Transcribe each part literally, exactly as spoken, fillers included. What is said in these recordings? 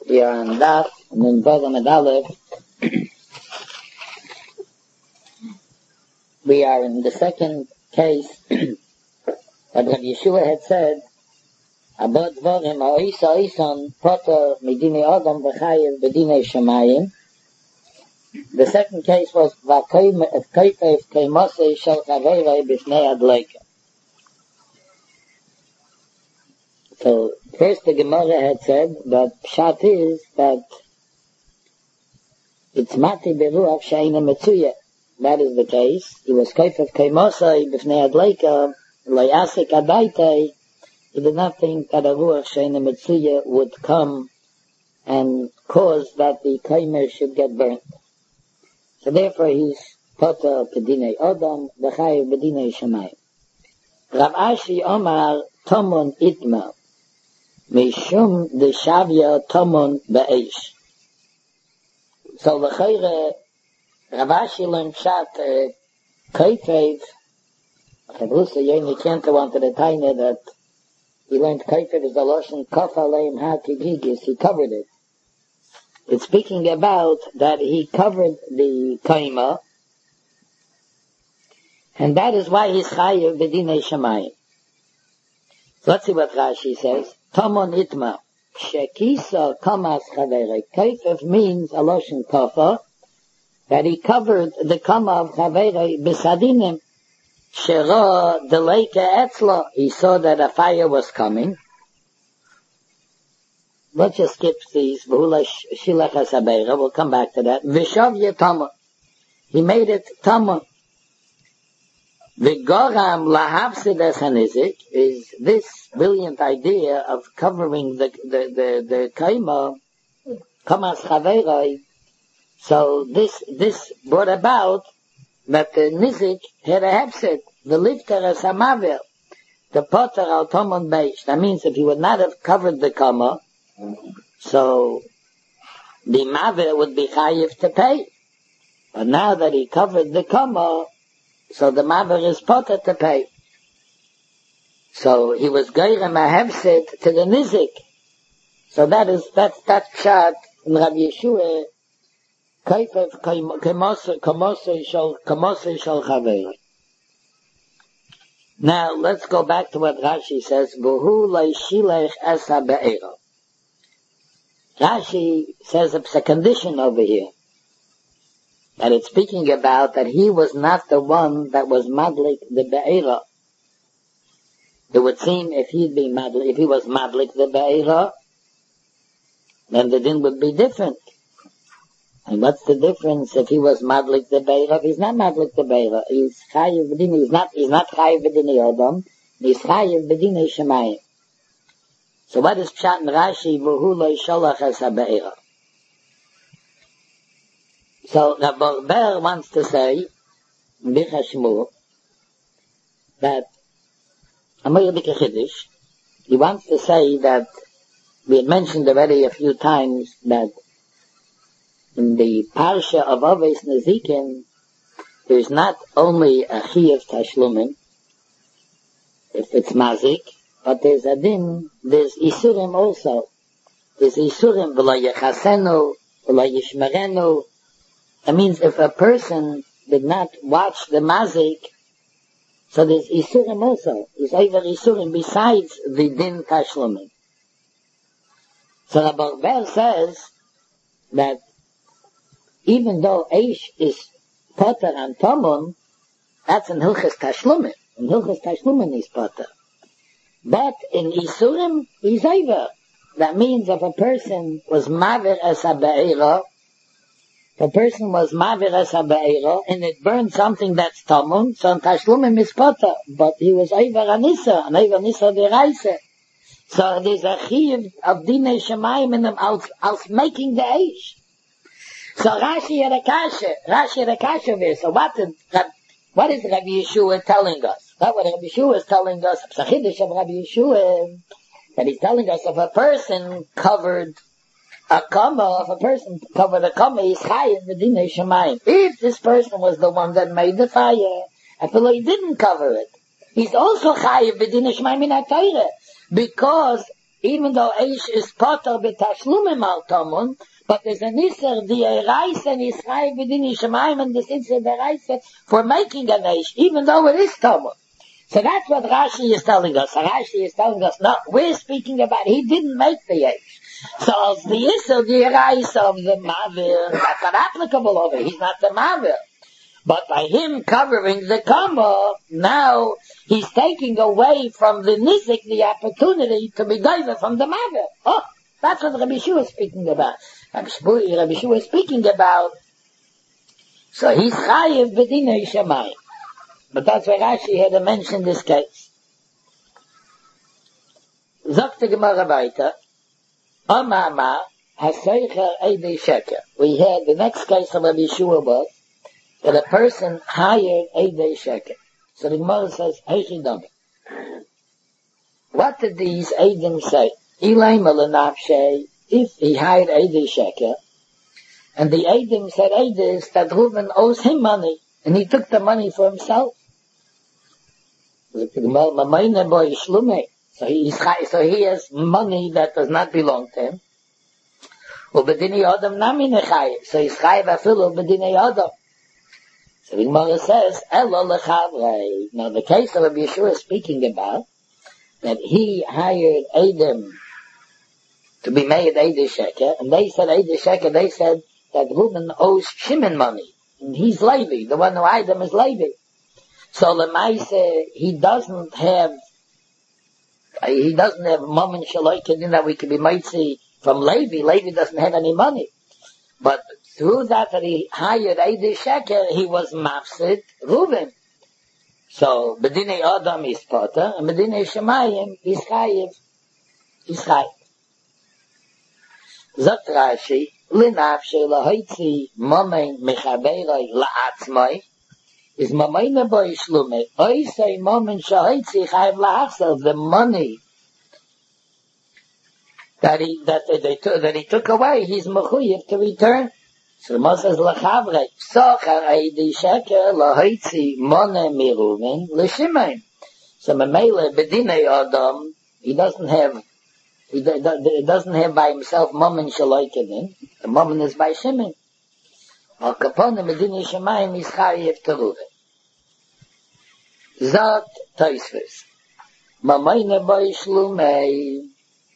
We are on Daf, and then Vavam and Aleph. We are in the second case that Rabbi Yeshua had said, Abod Dvorim ha'isa isan poter midinei Adam v'chayev b'dinei Shamayim. The second case was V'koyfev keimosei shel chaverei b'fnei adleika. So, first the Gemara had said that Pshat is that it's Mati Beruach Sheina Metzuya. That is the case. He was Koifev Keimosai B'fnei Adleika Loyasik Adaitei. He did not think that a Ruach Sheina Metzuya would come and cause that the Kaimer should get burnt. So therefore he's Potter Kedinei Odom V'chayev B'dinei Shamayim. Rav Ashi Omar Tomon Itma Mishum de Shavya Tomon Be'esh. So the Chayre Rav Ashi learned Pshat Koifev Chavrusa Yoni Kenta wanted to tell me that he learned Koifev is the Loshen Kof Aleim HaKigigis. He covered it. It's speaking about that he covered the Kaima, and that is why he's Chayev B'dinei Shamayim. So let's see what Rashi says. Tomon Itma Shekisa Kamas Chaverei. Koifev means a Loshen Kofa, that he covered the Kama of Chaverei B'sadinim. Shera Deleika Etzla. He saw that a fire was coming. Let's just skip these. We'll come back to that. Vishavya Tama. He made it Tama. Vigoram lahavsid es hanizik is this brilliant idea of covering the the the, the kaima kamas chaverei. So this this brought about that the nizik had a hafsid, the lifter as hamaver, the potter al tomon beish. That means if he would not have covered the kama, so the maver would be chayiv to pay. But now that he covered the kama, so the maver is potter to pay. So he was geirem a hefset to the nizik. So that is, that's that pshat in Rabbi Yeshua, kaifev kamosei shal chaverei. Now let's go back to what Rashi says, V'hu leishilech esa be'era. Rashi says it's a condition over here. That it's speaking about that he was not the one that was madlik the be'era. It would seem if he'd be madlik, if he was madlik the be'era, then the din would be different. And what's the difference if he was madlik the be'era? If he's not madlik the be'era, he's chayiv b'dinei, he's not, he's not chayiv b'dinei Odom, he's chayiv b'dinei Shamayim. So what is Pshat in Rashi, V'hu lo yisholach es ha'be'era? So Rav Ber wants to say, in Bicha Shmuel, that, Amir B'ke Chiddush, he wants to say that, we had mentioned already a few times that in the Parsha of Oves Nezikin, there's not only a Chiyuv Tashlumin, if it's Mazik, but there's a din, there's Isurim also. There's Isurim, v'lo yechasenu, v'lo yishmerenu. That means if a person did not watch the Mazik, so there's Isurim also. There's over Isurim besides the din Tashlumin. So Rabbi Ber says that even though Eish is Potter and Tomun, that's in Hilchas Tashlumin. In Hilchas Tashlumin is Potter. But in Isurim, he's over. That means if a person was Maver as a Be'era, if a person was Maver as a Be'era, and it burned something that's Tomun, so in Tashlumim is Potter. But he was over Anissa, and over Anissa Deraisa. So there's a Chiv of Dinei Shamayim in them als, als making the Eish. So Rashi had a kasha, Rashi had a kasha there. So what did, what is Rabbi Yeshua telling us? That's what Rabbi Yeshua is telling us, Psachidish of Rabbi Yeshua, that he's telling us if a person covered a kama, if a person covered a kama, he's chayiv b'dinei Shamayim. If this person was the one that made the fire, I feel like he didn't cover it, he's also chayiv b'dinei Shamayim in HaTorah, because even though Eish is potter b'tashlumim al Tomun, but there's an Isser, the Reise and Yisrael b'din Yishamayim, and this Isser, the Reise, for making an Eish, even though it is Tomun. So that's what Rashi is telling us. Rashi is telling us, no, we're speaking about, he didn't make the Eish. So as the Isser, the Reise of the Mavir, that's not applicable over, he's not the Mavir. But by him covering the Kama, now he's taking away from the Nizik the opportunity to be given from the Mavir. Oh, that's what Rabbi Shua is speaking about. Rabbi Shua is speaking about, so he's Chayiv b'dinei Shamayim. But that's why Rashi had to mention this case. Sagt the Gemara weiter, Amama haseicher eidei sheker. We had the next case of Rabbi Shua was that a person hired eidei sheker. So the Gemara says, Heichi Dami. What did these eidim say? Ilayma l'nafshei, if he hired eidei sheker, and the eidim said eidis that Reuben owes him money, and he took the money for himself. So he, so he has money that does not belong to him. So he's chayiv afilu b'dinei adam. So the Gemara says, Elo lechavrei. Now the case of Rabbi Yeshua is speaking about that he hired Eidim to be made Eidei Sheker, and they said Eidei Sheker, they said that Reuben owes Shimon money, and he's Levi, the one who hired him is Levi. So Lemaise, he doesn't have, he doesn't have Mammon Shaloikin that we can be Mitzi from Levi. Levi doesn't have any money. But through that that he hired Eidei Sheker, he was Mafsid Reuben. So, B'dinei Adam is Potter, and B'dinei Shemayim is Chayiv, is Chayiv. Zot Rashi, L'nafshe L'hoitzi Momen Mechaberoi La'atzmoi, is Momen Boi Shlume, Oisei Momen Shahoitzi Chayiv La'achsel, the money that he, that they, they took, that he took away, he's Mechuyev to return. So the Moshe says, L'chavre, Sochar Eidei Sheker, L'hoitzi Mone Miruven, L'shimein. So Memele, B'dinei Adam, he doesn't have, he doesn't have by himself Momen Shaloikenin, the Momen is by Shimon. Al Kapone, B'dinei Shemayim, is Chayiv Teruven. Zot Toisves. Mamayne Boi Shlumei.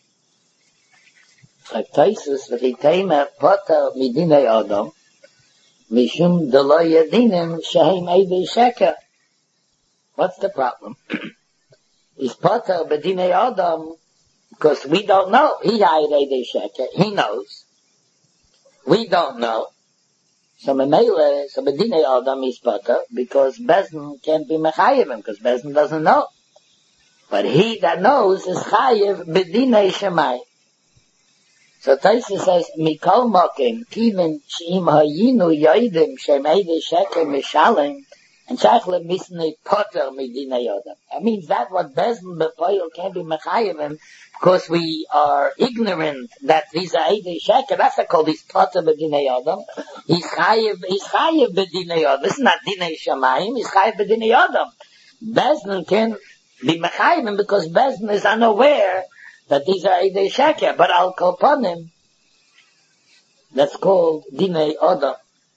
Taisus v'chitaymer potter midinei Adam mishum delo yedinim shehem eidei sheker. What's the problem? He's potter b'dinei Adam because we don't know. He hired eidei sheker. He knows. We don't know. So memele, so b'dinei Adam is potter because Bezdin can't be mechayev him because Bezdin doesn't know. But he that knows is chayev b'dinei Shemayim. So Taisa says, Mikol Mokim, Kivin, Shim Hayinu Yoidim, Shem Eidei Sheker Mishalim, and Shachle Misnei Potter Midinei Yodam. That means that what Bezdin Bepoil can be Mechayim, because we are ignorant that these are Eidei Sheker, that's what called these Potter Midinei Yodam. He's Chayiv, he's Chayiv B'dinei Yodam. This is not Dinei Shamayim, he's Chayiv B'dinei Yodam. Bezdin can be Mechayim because Bezdin is unaware that these are Eidei Sheker, but Al Kolponim, that's called Dinei Odom.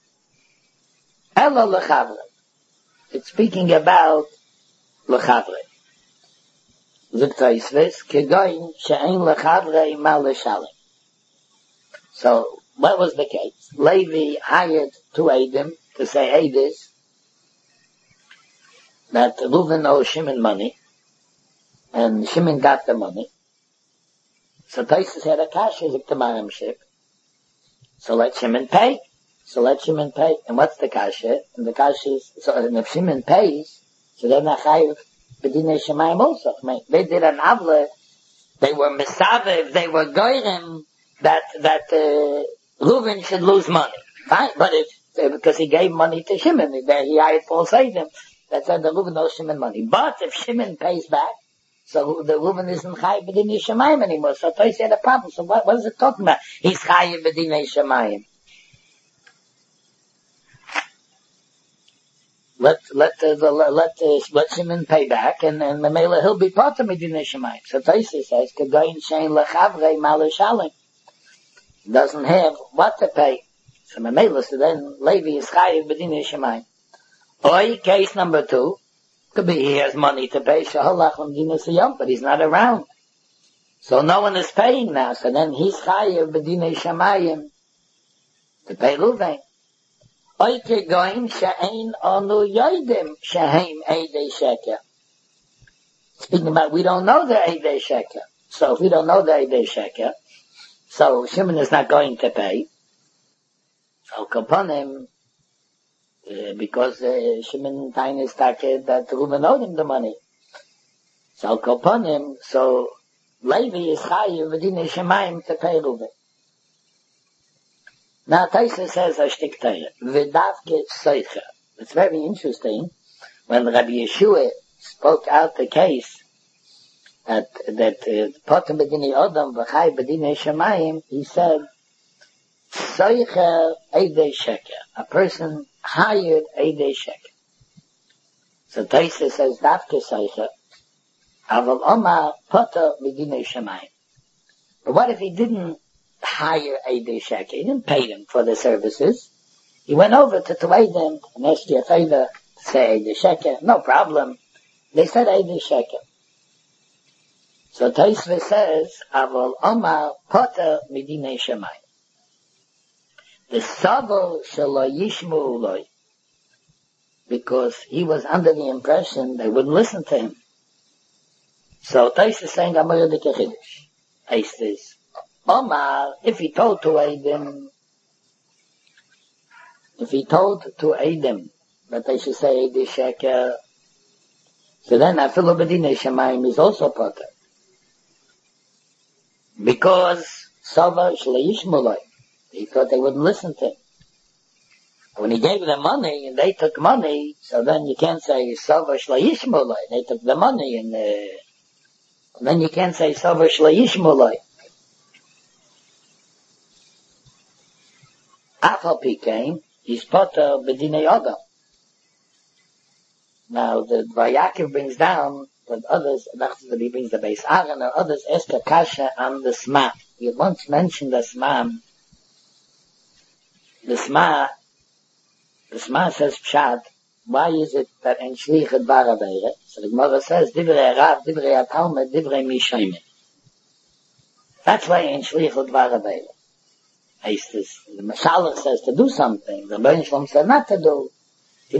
Elo L'chavre. It's speaking about L'chavre. Zuktaisves, Kegoin, She'en L'chavre Ma L'shalim. So, what was the case? Levi hired two Eidim to say Eidis, that Reuven owes Shimon money, and Shimon got the money. So Taisus had a kasha as a Tamarim ship. So let Shimon pay. So let Shimon pay. And what's the kasha? And the kasha is, so and if Shimon pays, so they're not chayiv b'dinei Shemayim also. I mean, they did an avle, they were misavev, they were goyrim, that, that, uh, Reuven should lose money. Fine, but if, because he gave money to Shimon, he hired false Eidim, that said the Reuven owes Shimon money. But if Shimon pays back, so the woman isn't chayiv b'dinei Shemayim anymore. So Toys had a problem. So what, what is it talking about? He's chayiv b'dinei Shemayim. let let uh, the, let uh, let Shimon pay back, and and Mamela he'll be part of Medina Shemayim. So Taisa says, "Kedoin shein lechavrei malashalim." Doesn't have what to pay. So Mamela, so then Levi is chayiv Medina Shemayim. Or case number two, could be he has money to pay Shahalach Medina Siyam, but he's not around. So no one is paying now. So then he's chayiv Medina Shemayim to pay Ruvain. Oike goin she'ein onu yoidim she'heim eidei sheker. Speaking about, we don't know the eidei sheker. So if we don't know the eidei sheker, so Shimon is not going to pay. So upon him, uh, because uh, Shimon Tain is taken that Reuben owed him the money. So upon him, so Levi is chayiv Medina Shemayim to pay Reuben. Now Taisa says a shtik Torah, v'davke soicha. It's very interesting when Rabbi Yeshua spoke out the case that that potem b'dinei Adam v'chai b'dinei Shemayim. He said soicha eidei sheker. A person hired eidei sheker. So Taisa says davke soicha, aval omar potem b'dinei Shemayim. But what if he didn't hire Eidei Sheker? He didn't pay them for the services. He went over to Tuwaidim and asked you a favor to say Eidei Sheker. No problem. They said Eidei Sheker. So Taisva says, Avol Omar Potter Medinei Shemayim. The Savo Shelo Yishmu Uloi. Because he was under the impression they wouldn't listen to him. So Taisva is saying, Amar Yodike Chiddush. Eistis. Omar, if he told to Eidim, if he told to Eidim that they should say Eidei Sheker, so then Afilu B'dinei Shemayim is also potter. Because Sava Shleishmuloi, he thought they wouldn't listen to him. When he gave them money and they took money, so then you can't say Sava Shleishmuloi, they took the money and, uh, and then you can't say Sava Shleishmuloi. Afal Pikein, he's potter b'dinei Adam. Now the Vayakiv brings down that others, that he brings the base Aaron or others, Esther Kasha and the Sma. We once mentioned the Sma. The Sma, the Sma says Pshat, why is it that in Shlich et Baravere? So the Gemara says, Divrei Rav, Divrei Atalmud, Divrei Mishayim. That's why in Shlich et Baravere. The Mashalach says to do something. The Rebbeinu Shalom said not to do. So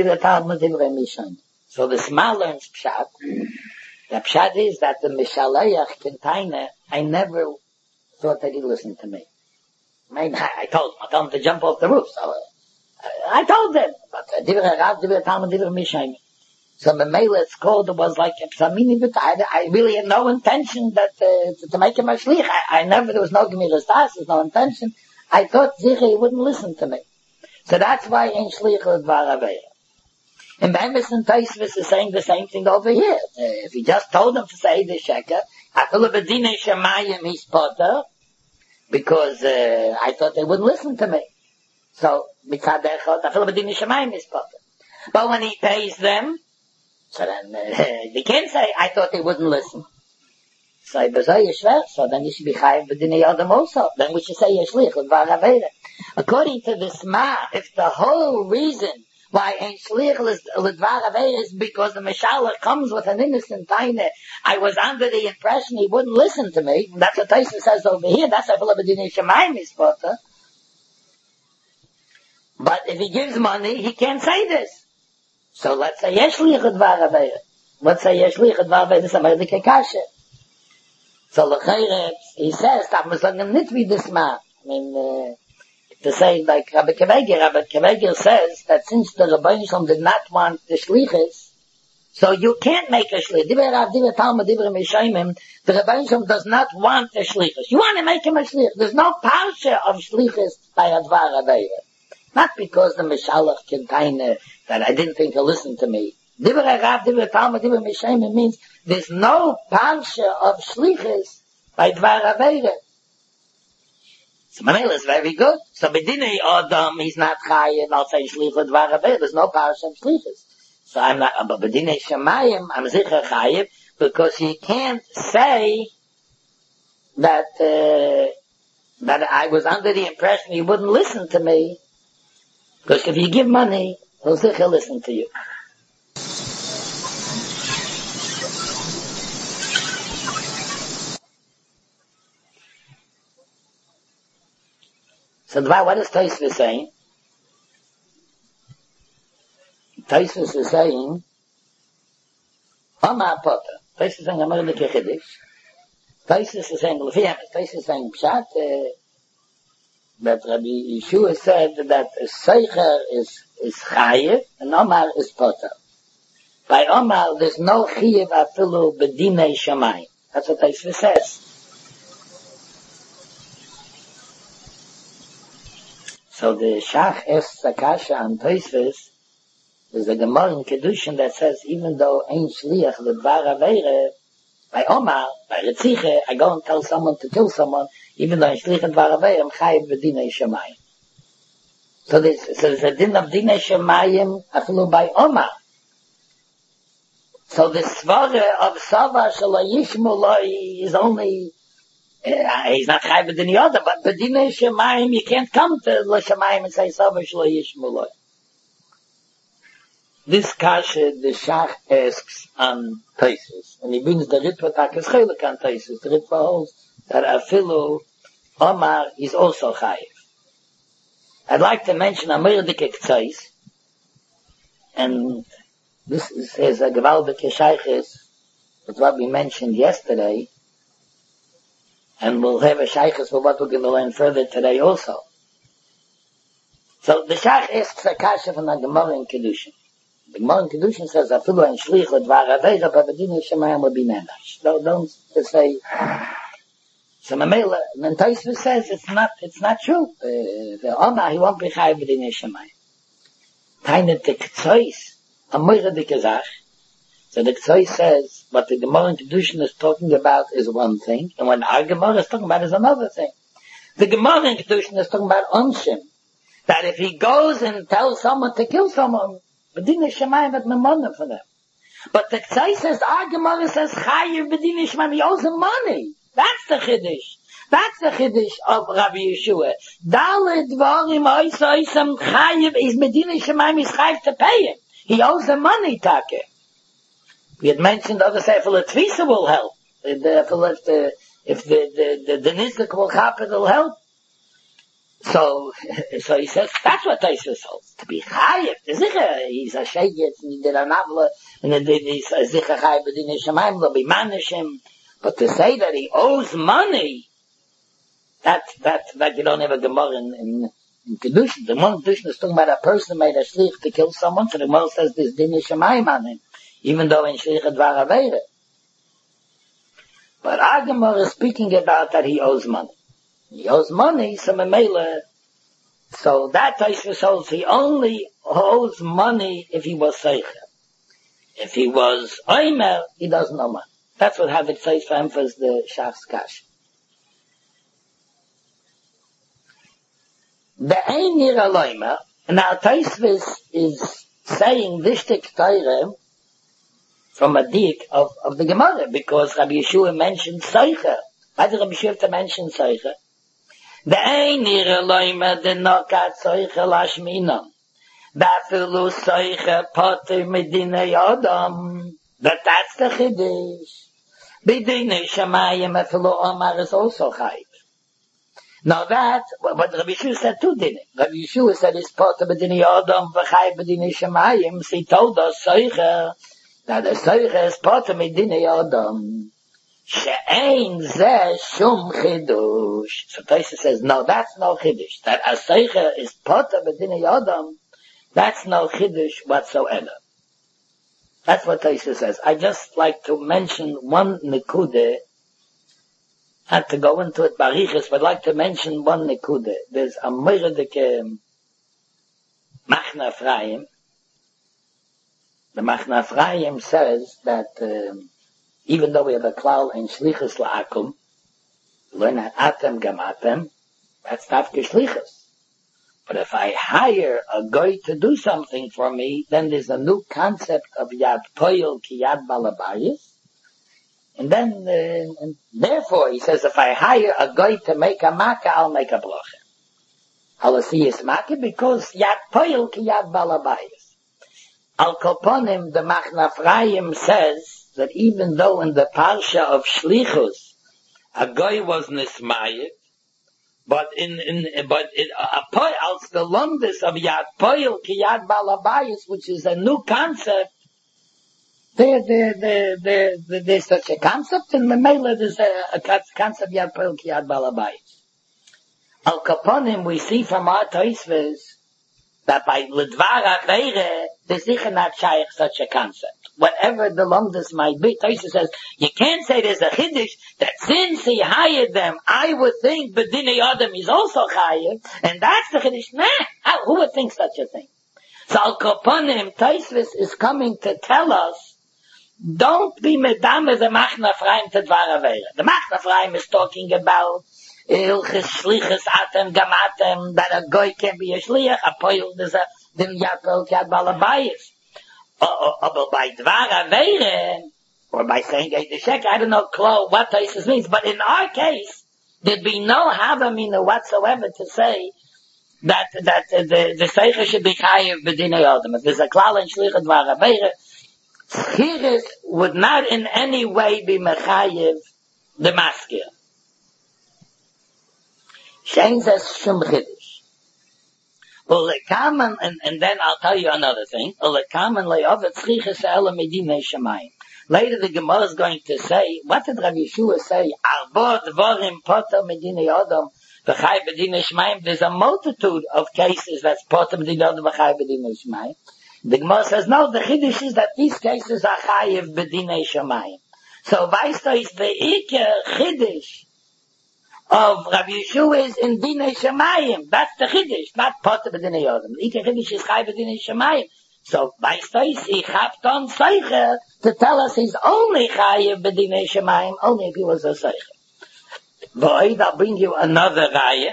the Sma learns Pshat. The Pshat is that the Mishalayach container, I never thought that he listened to me. I mean, I told him, I told him to jump off the roof. So uh, I told him. But Divrei Rav, Divrei Talmud, Divrei Mishayim. So Memela, it's called, it was like a Psamini, but I, I really had no intention that, uh, to, to make him a shlich. I, I never, there was no Gemilas Das, there's no intention. I thought Zicha, he wouldn't listen to me. So that's why in Shlich L'Dvar Aveya. And Bemis and Taisvis is saying the same thing over here. Uh, if he just told them to say the Sheker, Afilu B'dinei Shemayim he's potter, because, uh, I thought they wouldn't listen to me. So, Mitzad Echad, Afilu B'dinei Shemayim he's potter. But when he pays them, so then, uh, they can't say, I thought they wouldn't listen. So, so then you should be chayiv b'dinei Adam also. Then we should say Yeshlich L'Dvar Aveira. According to the Sma, if the whole reason why ain't Shlich L'Dvar Aveira is because the Mashalach comes with an innocent taina, I was under the impression he wouldn't listen to me. That's what Taisa says over here. That's Afilu B'dinei Shemayim is potter. But if he gives money, he can't say this. So let's say Yeshlich L'Dvar Aveira. Let's say Yeshlich L'Dvar Aveira. This is a Merdike Kasha. So L'Chayre, he says, that must not be this man. I mean, uh, to say like Rabbi Keveger, Rabbi Keveger says that since the Rebbeinu Shalom did not want the Shlichus, so you can't make a Shlich. Divrei Rav, Divrei Talmud, Divrei Mishayim, the Rebbeinu Shalom does not want a Shlichus. You want to make him a Shlich. There's no parsha of Shlichus by Advar Aveira. Not because the Mishalach contain uh, that I didn't think he'll listen to me. Divrei Rav, Divrei Talmud, Divrei Mishayim means there's no parsha of Shlichus by Dvar Aveira. So Mamela is very good. So Bedinei Adam, he's not chayiv, I'll say Shlichut Varabe, there's no Parashem Shlichus. So I'm not, but Bedinei Shemayim, I'm Zicher chayiv, because he can't say that, uh, that I was under the impression he wouldn't listen to me. Because if you give money, he'll Zicher listen to you. So what is Tosfos saying? Tosfos is saying, Omar Potter. Tosfos is saying, Amar the Kechiddish. Tosfos is saying, Tosfos is saying, Pshat, uh, that Rabbi Yeshua said that a Seicher is, is Chayiv, and Omar is Potter. By Omar, there's no Chayiv afilu Bedinei Shamayim. That's what Tosfos says. So the Shach asks Akasha and Tosfos, there's a Gemara in Kedushin that says, even though Ein Shliach L'Dvar Aveire, by Omar, by Retziche, I go and tell someone to kill someone, even though Ein Shliach L'Dvar Aveire, I'm Chayiv B'Dinei Shemayim. So there's, so there's a din of Dinei Shemayim, afilu by Omar. So the Svara of Sava Shelo Yishmu Lo is only, Uh, he's not chayiv b'dinei Adam, but b'dinei Shemayim, you can't come to Lo Shemayim and say, Sava Shelo Yishmu Lo. This kasha, the Shach asks on Tosfos, and he brings the Ritva Takas Chelik on Tosfos. The Ritva holds that afilu Omar is also chayiv. I'd like to mention a Merdike K'tzais, and this is, is a Gewaldike Shaykhis, that's what we mentioned yesterday, and we'll have a shaykhus for what we're going to learn further today also. So the Shach asks a kasha from the Gemara in Kedushin. The Gemara in Kedushin says, Afilu en shlich l'dvar aveira, but b'dinei Shemayim will be nenash. Don't, don't say, so Mamela, then Tosfos says it's not, it's not true. Uh, the Omar, he won't be chayiv b'dinei Shemayim. Tainat the K'tzois, a moira de Kazach. So the K'tzois says, what the Gemara in Kedushin is talking about is one thing, and what our Gemara is talking about is another thing. The Gemara in Kedushin is talking about Onshim. That if he goes and tells someone to kill someone, B'dinei Shemayim at Memona for them. But the K'tzois says, our Gemara says, Chayiv B'dinei Shemayim, he owes him money. That's the Chiddush. That's the Chiddush of Rabbi Yeshua. Daled Dvarim Oisa Oisam Chayiv is B'dinei Shemayim, he's Chayiv to pay him. He owes him money, Take. We had mentioned other say, if the Tvisa will help. If the, if the, if the, the, the, the Nizik will happen, it'll help. So, so he says, that's what Tosfos holds. To be Chayiv. He's a Shegit, and he did an Avla, and then he's a Zicha Chayiv B'dinei Shemayim, they'll be manishim. But to say that he owes money, that, that, that you don't have a Gemara in, in, in Kedushin. The Gemara in Kedushin is talking about a person made a shlich to kill someone, so the Gemara says there's Dinei Shemayim on him. Even though in Shlich Dvar Aveira. But our Gemara is speaking about that he owes money. He owes money, so Mamela, so that Tosfos holds he only owes money if he was Seicher. If he was Omer, he doesn't owe money. That's what Havit says for him for the Shach's Kash. The Einir Aloyma, now Tosfos is saying this Tik Torah from a dik of, of the Gemara, because Rabbi Yeshua mentioned Seicher. Why did Rabbi Yeshua mention Seicher? The Einir Eloima de Nokat Seicher Lashminam. Dafilu Seicher Potter Medinei Adam. But that's the Chiddush. B'dinei Shemayim Afilu Omar is also Chayiv. Now that, but Rabbi Yeshua said two dinei. Rabbi Yeshua said it's Potter Medinei Adam v'Chayiv B'dinei Shemayim. So he told us Seicher, that the Seicher is Potter Medinei Adam. She'ein zeh shum chidush. So Tosfos says, no, that's no chidush. That a Seicher is Potter Medinei Adam, that's no chidush whatsoever. That's what Tosfos says. I just like to mention one nekude, not to go into it barichas, but I'd like to mention one nekude. There's a Mordeke Machna Ephraim. The Machna Ephraim says that um, even though we have a klal in Shlichus La'akum, learn at Atem Gam Atem, That's dafke shlichus. But if I hire a guy to do something for me, then there's a new concept of yad poyel ki yad balabayis. And then, uh, and therefore, he says, if I hire a guy to make a makkah, I'll make a bracha. I'll see his makkah because yad poyel ki yad balabayis. Al Koponim, the Machna Ephraim says that even though in the parsha of Shlichus, a guy was nismayit, but in, in, but in, a poy, als the longest of Yad Poyel ki Yad Balabayis, which is a new concept, there, there, there, there, there, there's such a concept, and the Mela, there's a, a concept Yad Poyel ki Yad Balabayis. Al Kaponim, we see from our Tosfos, that by Lidvar Aveire, there's sicher not shaykh such a concept. Whatever the longest might be, Tosfos says, you can't say there's a chiddush that since he hired them, I would think B'dinei Adam is also hired, and that's the chiddush. Nah, how, who would think such a thing? So Al Kaponim, Tosfos is coming to tell us, don't be medame the Machna Ephraim to Dvar Aveire. The Machna Ephraim is talking about Ilchis shlichus atem gamatem, that a goy can be a shliach, a poil, there's a, then yad poil yad balabayis. But by dvar aveire, or by saying a deshek, I don't know Klo, what Tosfos means, but in our case, there'd be no havamina whatsoever to say that, that uh, the, the seicha should be chayiv b'dinei adam. If there's a klal in shlichus dvar aveire, schiris would not in any way be mechayiv the maskir. Shein says shum chiddush. Ulekamen, and, and then I'll tell you another thing. Ulekamen le'ovet tzriches ha'ela medinei shamayim. Later the Gemara is going to say, what did Rav Yeshua say? Arba dvarim poter medinei adam v'chai b'dinei shamayim. There's a multitude of cases that's poter medinei adam v'chai b'dinei shamayim. The Gemara says, no, the chiddush is that these cases are chayiv b'dinei shamayim. So weißt du, is the Iker chiddush of Rav Yeshua is in Dinei Shamayim. That's the Chiddush, not Potter b'Dinei Yodam. The Ike Chiddush is Chai b'Dinei Shamayim. So, weißt du, he chapped on Seicher to tell us he's only Chai b'Dinei Shamayim, only if he was a Seicher. Boy, I'll bring you another Raya.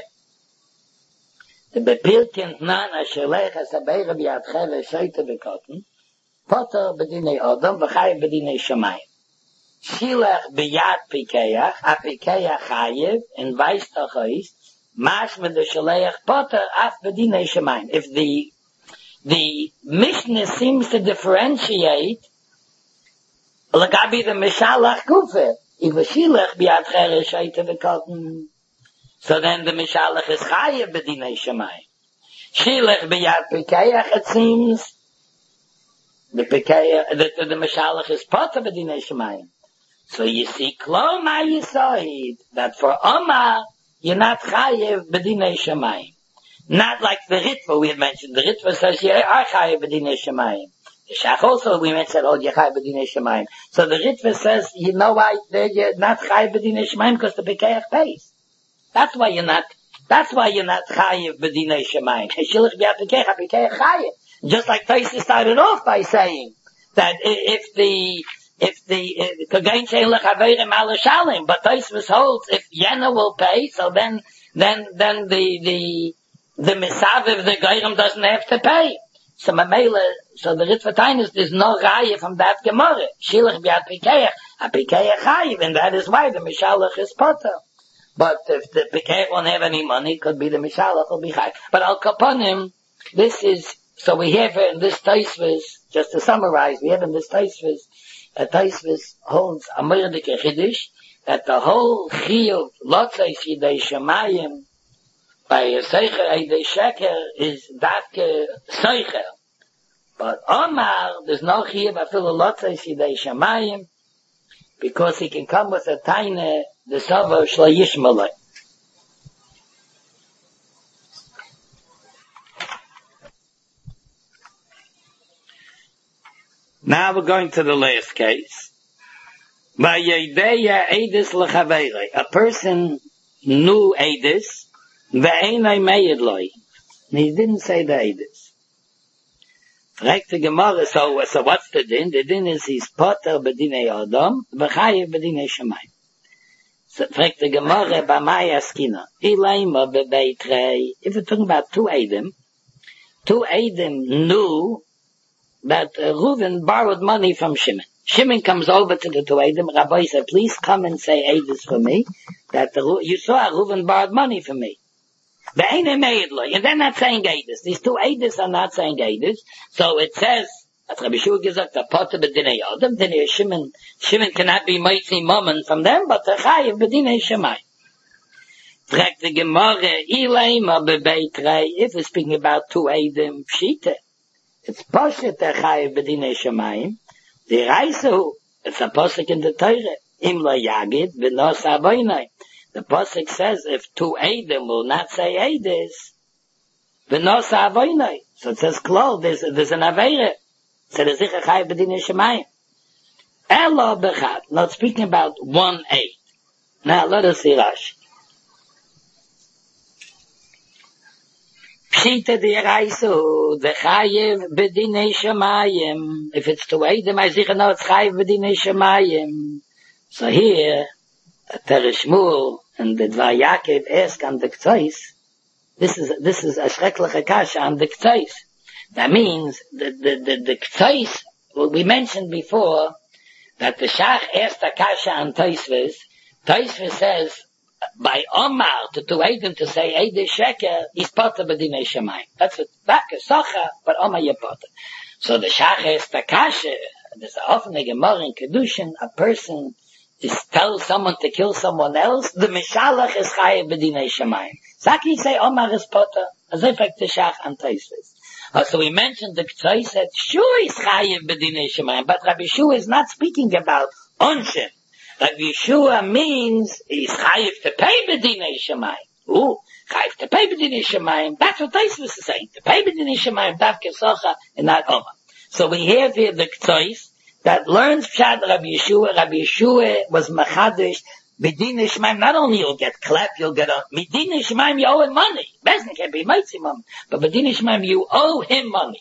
The Bepilkent Nan Ashelech Asabeir B'Yadchel Sheite B'Kotten, Potter b'Dinei Yodam, v'Chai b'Dinei Shamayim. Shilach b'yad pikeach, a pikeach chayiv, and weiß doch ist, mash med the shaleach poter, af b'dinei shamayim. If the, the Mishnah seems to differentiate, lagabi the mishalach gufe, if a shilach b'yad cheresh shaita v'kotten, so then the mishalach is chayiv b'dinei shamayim. Shilach b'yad pikeach, it seems, the pikeach, the, the, the mishalach is poter b'dinei shamayim. So you see, Klo Ma Yisoid, that for Omar, you're not Chayev B'dinei Shamayim. Not like the Ritva we had mentioned. The Ritva says you are Chayev B'dinei Shamayim. The Shach also we mentioned, oh, you're Chayev B'dinei Shamayim. So the Ritva says, you know why you're not Chayev B'dinei Shamayim? Because the Pekayach pays. That's why you're not, that's why you're not Chayev B'dinei Shamayim. Shilach B'yat Pekayach, Pekayach Chayev. Just like Tosfos started off by saying, that if the, if the Kogain Shein Lechaverim Ala Shalim, but Tosfos holds if Yena will pay, so then then then the the the Misaviv the Geirim doesn't have to pay. So Mamela, so the Ritva Tainus, there's no Raya from that Gemara. Shilach B'yad Pikeach, a Pikeach Chayiv, and that is why the Mishalach is Potter. But if the Pikeach won't have any money, could be the Mishalach will be Chayiv. But Al Kaponim, this is, so we have in this Tosfos, just to summarize, we have in this Tosfos, a Tosfos holds a Mordike Chiddush, that the whole Chiyuv, Lotzei Yidei Shamayim, by a Seicher Eidei Sheker, is Datke Seicher. But Omar, there's no Chiyuv, I feel a Lotzei Yidei Shamayim, because he can come with a Taine, the Savo Shlo Yishmalei. Now we're going to the last case. A person knew Eidis, and he didn't say the Eidis. Fragt the Gemara, so, so what's the din? The din is he's poter b'dinei Adam, v'chayev b'dinei Shamayim. So, fragt the Gemara by Maya Skina. Ilaima bebeitrei. If we're talking about two Eidim, two Eidim knew that uh, Reuven borrowed money from Shimon. Shimon comes over to the two Eidim. Rabbi said, please come and say Eidus for me. That the, you saw Reuven borrowed money from me. And they're not saying Eidus. These two Eidus are not saying Eidus. So it says, as Rabbi Shua gesagt, the potter b'dinei Adam, then Shimon, Shimon cannot be mighty moment from them, but the chayiv b'dinei Shemai. Fragt the Gemara, Ilaima bebeitrei, if we're speaking about two Eidim, Pshita, it's poshet the chayiv b'dinei Shemai, the Reisu, it's a posek in the Torah, im lo yagid, v'nos avoinai. The posek says, if two Eidim will not say Eidus, v'nos avoinai. So it says, Klo, there's, there's an Aveire. So the Zicha Chai B'dinei Shemayim. Elo B'chad. Not speaking about one eight. Now let us see Rashi. Pshita D'Yaraisu, the Chayiv B'dinei Shemayim. If it's two Eidim, I Zicha know it's Chayiv B'dinei Shemayim. So here, Teresh Shmuel and the Dvar Yaakov ask on the K'tzais. This is, this is a Shreklich Kasha on the K'tzais. That means the the the, the K'tzais, what we mentioned before, that the Shach asked Akasha on Tosfos. Tosfos says by Omar to to Eidim to say Eidei Sheker is potter b'dinei Shemayim. That's a back a Socha, but Omar ye potter. So the Shach asked Akasha. There's often a Gemara in Kedushin, a person is tell someone to kill someone else. The Mishalach is Chayev b'dinei Shemayim. Saki say Omar is potter. As if like the Shach on Tosfos. Uh, so we mentioned the K'tzai said, Shua is chayiv b'dinei Shemayim, but Rabbi Shua is not speaking about onshin. Rabbi Shua means he's chayiv to pay b'dinei Shemayim. Ooh, chayiv to pay b'dinei Shemayim. That's what Tosfos is saying. To pay b'dinei Shemayim, davke socha, and not Omar. So we have here the K'tzai that learns Pshad Rabbi Yeshua. Rabbi Yeshua was machadish. B'dinei Shemayim, not only you'll get clapped, you'll get a, B'dinei Shemayim, you owe him money. Beznik can be maximum, but B'dinei Shemayim, you owe him money.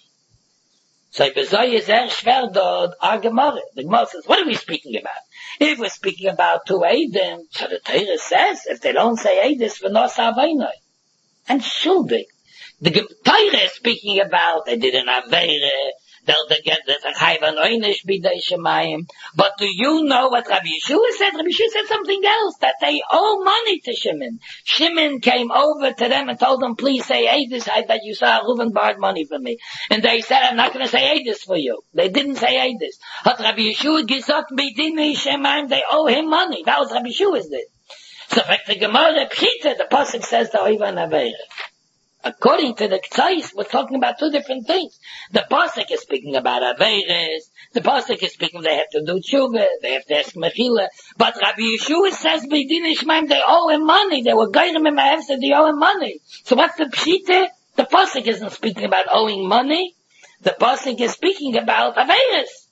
So, Bezoy is er schwer dort, our Gemara. The Gemara says, what are we speaking about? If we're speaking about two Eidim, so the Torah says, if they don't say Eidus, v'nos avoinai. And shuldig. The Torah is speaking about, they did an Aveire, they'll get the Chayv and Oynish b'dei Shemayim. But do you know what Rabbi Yeshua said? Rabbi Yeshua said something else, that they owe money to Shimon. Shimon came over to them and told them, please say Eidus, I that you saw Reuven borrowed money from me. And they said, I'm not going to say Eidus for you. They didn't say Eidus. But Rabbi Yeshua gesagt b'dinei Shemayim, they owe him money. That was Rabbi Yeshua's did. So like the Gemara Pshita, the pasuk says the Oiva and Aveira. According to the K'tzais, we're talking about two different things. The pasuk is speaking about Aveires. The pasuk is speaking they have to do tshuva, they have to ask mechila. But Rabbi Yeshua says b'dinei Shemayim they owe him money. They were geirim in my said they owe him money. So what's the pshita? The pasuk isn't speaking about owing money. The pasuk is speaking about Aveires.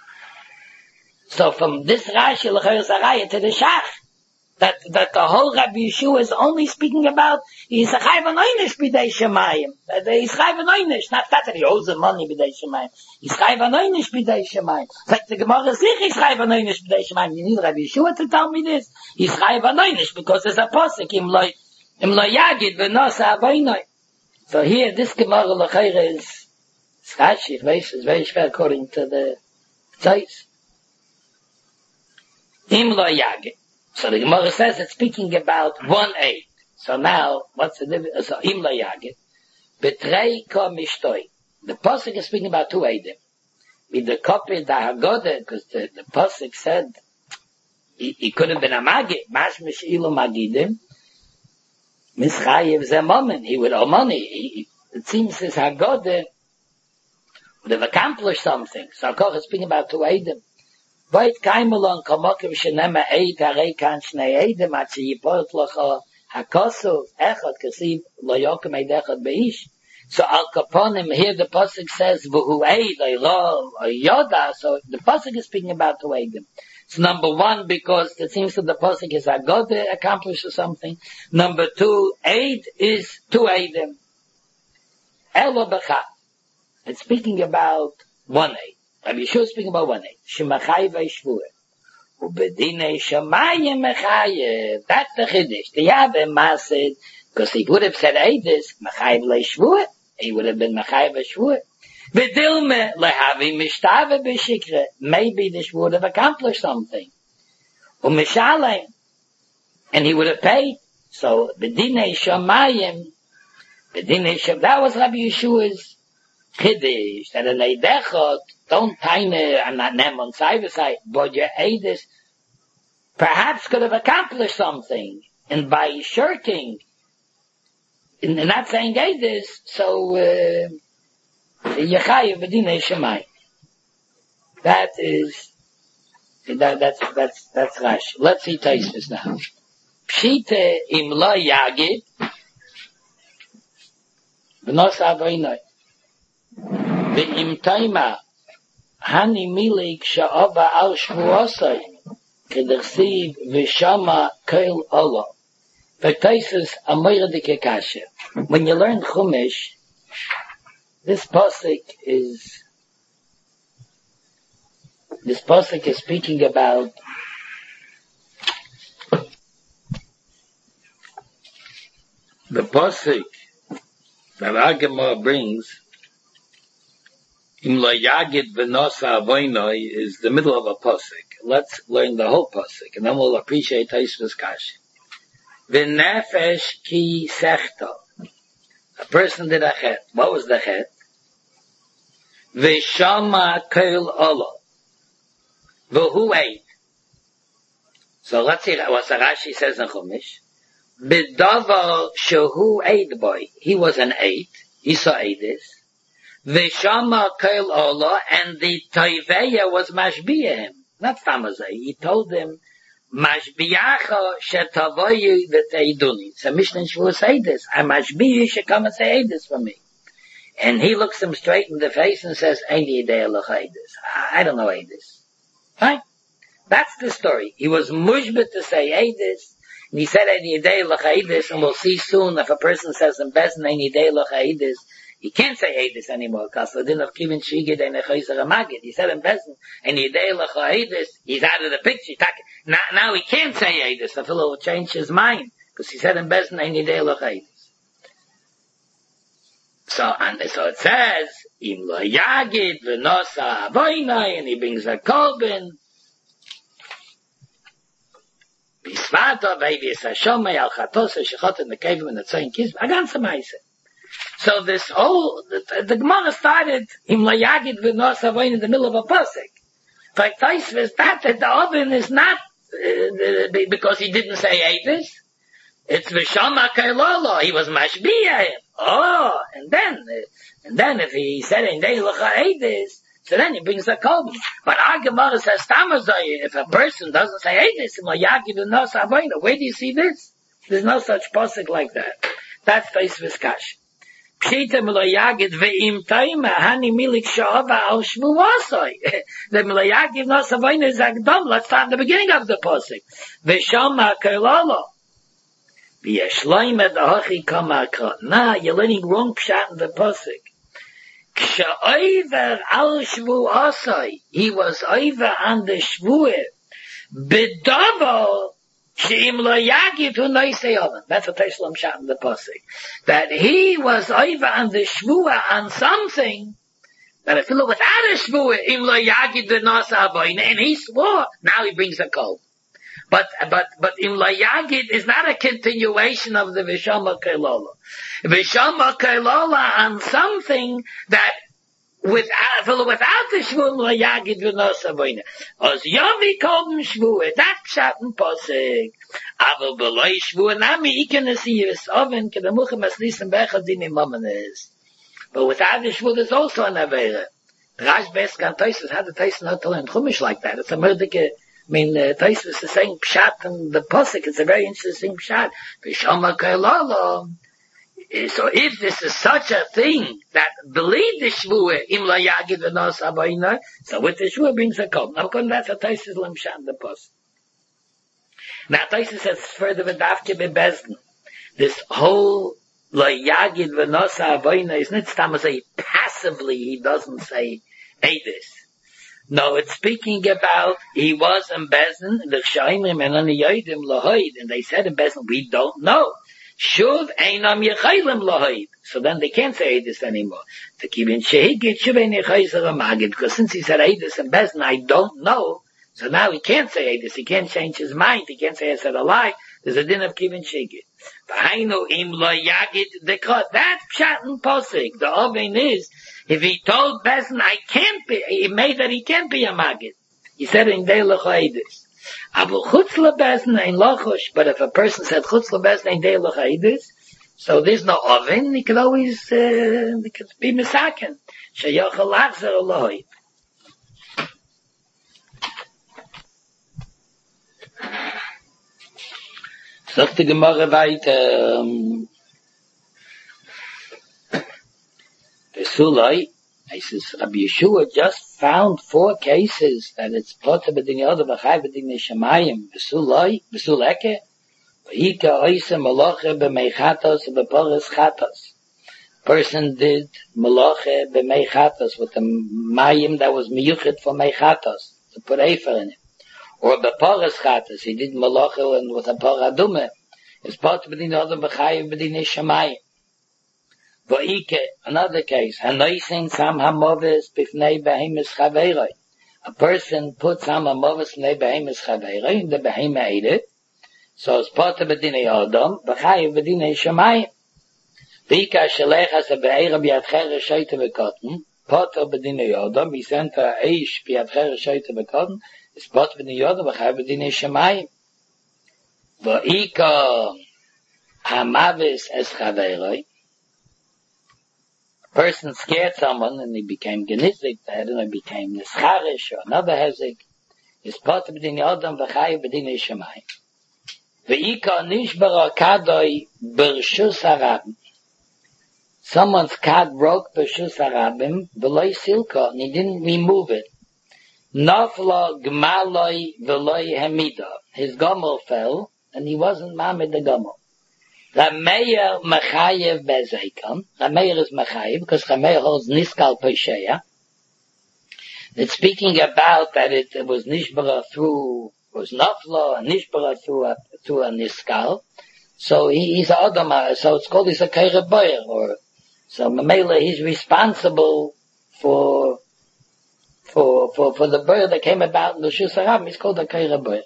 So from this Rashi l'chayr zaraya to the Shach, that that the whole Rabbi Yeshua is only speaking about he's a chayv anoinish b'dei Shemayim. He's chayv anoinish, not that he owes him money b'dei Shemayim. He's chayv anoinish b'dei Shemayim. It's like the Gemara says he's chayv anoinish b'dei Shemayim. You need Rabbi Yeshua to tell me this. He's chayv anoinish because there's a pasuk im lo im lo yagid v'nos avoinai. So here this Gemara l'chayr is Rashi. It's very fair according to the Tzais. Im lo yagid. So the Gemara says it's speaking about one eight. So now, what's the difference? So, im la yagid. Betrei ko mishtoi. The pasuk is speaking about two eidim. With the copy, the Haggadah, because the, the pasuk said, he, he could have been a magid. Mash mish ilu magidim. Mischayev zemomen. He would owe money. He, it seems his Haggadah would have accomplished something. So Koch is speaking about two eidim. Vayt kaimelon kamokim shenema eid harei kan shnei eidim at sheyipot locha hakosov echad kasiv lo yokem eid echad beish. So al kaponim here the pasuk says v'hu eid lo yoda. So the pasuk is speaking about two eidim. So number one, because it seems that the pasuk is Haggadah accomplishes something. Number two, eid is two eidim. Elo b'chad. It's speaking about one eid. Rabbi Yeshua is speaking about one eight. Shemachai v'eshvuah. Ubedine shamayim mechayev. That's the chiddush. The Yaveh Masid, because he would have said Eidus, mechayev leishvuah. He would have been mechayev shvuah. Bedilme lehavi mishtave b'shikre. Maybe this would have accomplished something. Umishalem. And he would have paid. So, bedine shamayim, bedine sham, that was Rabbi Yeshua's chiddush, that an eidechot, don't taine, I'm not nem on side, but your eidus perhaps could have accomplished something. And by shirking, and not saying eidus, so, uh, yechayev bedine shamayim. That is, that, that's, that's, that's Rashi. Let's see Tosfos now. Pshite im lo yagid v'nos avoinoi ve'im taima hani milik sha'ova al shvuosoi k'dersiv v'shama koil olo v'taisus amoira dikekashe. When you learn Chumash, this pasuk is this pasuk is speaking about the pasuk that Agamah brings, Im lo yagid v'nosa avoinoi, is the middle of a pasuk. Let's learn the whole pasuk, and then we'll appreciate Tosfos Kashi. V'nefesh ki sechto. A person did a chet. What was the chet? V'shama koil olo. V'hu ate. So let's see what Rashi says in Chumash. B'davar shehu eid boy. He was an eight. He saw eidis. V'shama koil ola, and the toiveya was mashbiya him. Not famazay. He told him, mashbiyacha shetavoyu v'teiduni. So Mishnah Shavuos eidis. I mashbiya, you should come and say eidis for me. And he looks him straight in the face and says, Eini idea loch eidis. I don't know eidis. Fine. That's the story. He was mushbet to say eidis. And he said, Eini idea loch eidis, and we'll see soon if a person says in Bezin, Eini idea loch eidis, he can't say eidis anymore, because the din of kivin shigid and echayzer amagid. He said in Bezin, Eini idea loch eidis, he's out of the picture. Now, now he can't say eidis. The fellow will change his mind, because he said in Bezin, Eini idea loch eidis. So, and so it says, Im lo yagid v'nosa avoinai, and he brings a kolbin. Bisvata v'evies hashomei al chatose shechot in the cave in the tzayin kizb. I got some ice. So this whole, the, the Gemara started, Im lo yagid v'nosa avoinai in the middle of a pasuk. Like Tosfos, that the oven is not, uh, because he didn't say eidis. It's v'shama kailolo. He was mashbiya him. Oh, and then, and then if he said in day locha eidis, so then he brings a kolbin. But our Gemara says tamazay, if a person doesn't say eidis, where do you see this? There's no such pasuk like that. That's Tosfos Kashi. Pshita milo yagid ve'im taima hani milik sha'ava al shvuasoi. The milo yagid nosavoina is agdom. Let's start at the beginning of the pasuk. V'shama kailolo. Now you're learning wrong pshat in the pasuk. He was over on the shvuah. B'davo she'im lo yagid hu noisei oven. That's a Teshlom pshat in the pasuk. That he was over on the shvuah on something that a fellow without a shvuah im lo yagid v'nosa avoinai, and he swore. Now he brings a kol. But, but, but Im lo yagid is not a continuation of the V'shama Kailola. V'shama Kailola on something that without, without the Shvu Im lo yagid v'nos avoinai. Os yomi kolm Shvu, that pshat in posig. Aval beloi Shvu, nami iken esiyus oven, kedamuchem aslisim bechad dinim momenes. But without the Shvu, there's also an Avera. Rash Beskan Tosfos had the Tosfos not to learn Chumash like that. It's a murdike. I mean, uh, Tosfos is saying pshat and the pasuk. It's a very interesting pshat. V'shama kailolo. So if this is such a thing that believe the shvuah im lo yagid v'nos avoinai, so with the shvuah brings a kol. Now, that's a Tosfos lim pshat in the pasuk. Now, Tosfos says further v'davke bebezdin. This whole lo yagid v'nos avoinai is not stam say passively he doesn't say eidis. No, it's speaking about he was in Bezin, the Shaimim and only Yodim Lahoid, and they said in Bezin, we don't know. Shuv Einam Yechaylim Lahoid. So then they can't say this anymore. The Kibin Shehigit Shuv Ein Yechayzer Magid, because since he said Eidus in Bezin, I don't know. So now he can't say Eidus, he can't change his mind, he can't say I said a lie. There's a din of Kibin Shehigit. V'hainu im lo yagid dekot. That's pshat and posik. The oven is, if he told Bezin, I can't be, he made that he can't be a magid. He said in Dei L'chaidis. Abu chutz lebezin ein lochosh, but if a person said chutz lebezin ein Dei L'chaidis, so there's no oven, he could always, uh, he could be misaken. Sheyochel lachzer Elohim. Sagt die Gemara weiter, um, the Sulai, he says, Rabbi Yeshua just found four cases that it's potter b'din yoda v'chai b'din neshamayim, Besulai, Besuleke, v'hika oisa maloche b'meichatos v'poris chatos. Person did maloche b'meichatos with the mayim that was miyuchet for meichatos, to put efer in it. Or b'poris chatos, he did maloche and with a paradume. It's potter b'din yoda v'chai b'din neshamayim. V'ike, another case, hanoisin sam hamovis b'fnei behemis chaveiroi. A person puts sam hamovis b'fnei behemis chaveiroi, and the behema ate it. So it's potter b'dinei Adam, v'chayiv b'dinei Shamayim. V'ike shelech as a be'era b'yadcher reshoyte v'kotten, potter b'dinei Adam, he sent a eish b'yadcher reshoyte v'kotten, it's potter b'dinei Adam, v'chayiv b'dinei Shamayim. V'ike hamavis es chaveiroi. Person scared someone and he became genizlik, and he became nischarish or another hezik. Is potter b'din Yodam v'chayiv b'din Shamayim. V'ika nishbara kadoi b'rshus harabim. Someone's card broke b'rshus harabim, v'loi silka, and he didn't remove it. Nafla gmaloi v'loi hemida. His gomel fell, and he wasn't mamid the gomel. Rameir Mechayev Bezeikan. Rameir is Mechayev because Rameir holds Niskal Pesheya. It's speaking about that it, it was Nishbara through, was Nafla, and Nishbara through a, through a Niskal. So he, he's a Adama, so it's called he's a Keira Boyer, or, so Mamela, he's responsible for, for, for, for the Boyer that came about in the Shus Harabim. He's called a Keira Boyer.